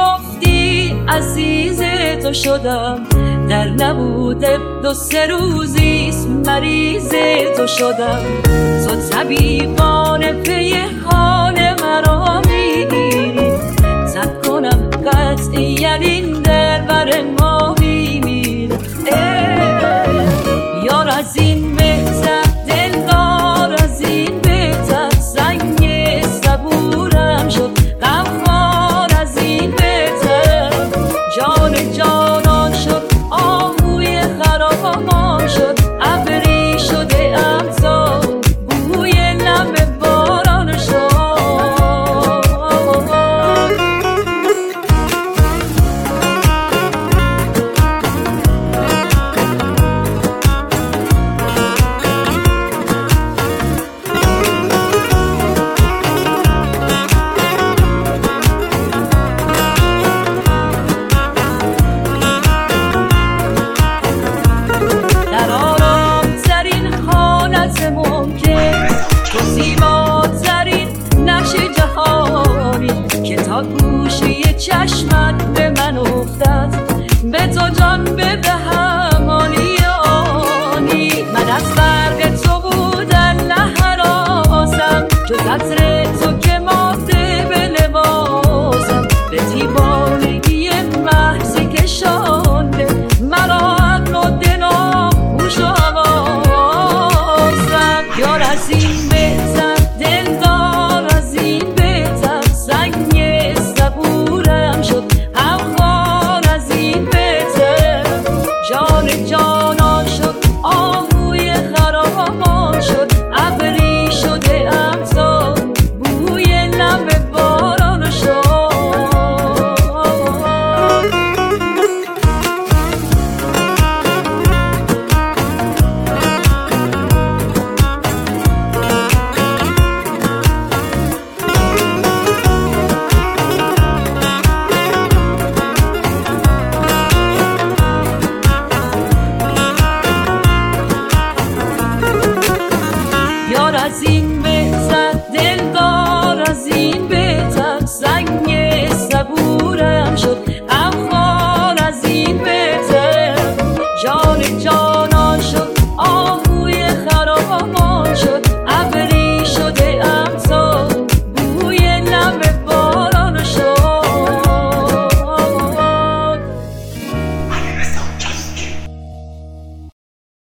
گفتی عزیز تو شدم، در نبود 2-3 روزیست مریض تو شدم. تو طبیبانه پی حال مرا میگیری، زد کنم قطعی یعنی در بر ما میمیره. یار از این بهتر، دلدار از این بهتر، سنگ صبورم شد غمخوار از این بهتر. جان جانان شد آهوی خرامان شد، ابری شده امسا بوی لب باران شد. در آرام‌ترین حالت ممکن، تو زیباترین نقش جهانی که تا گوشه چشمت به من افتد. به تو جان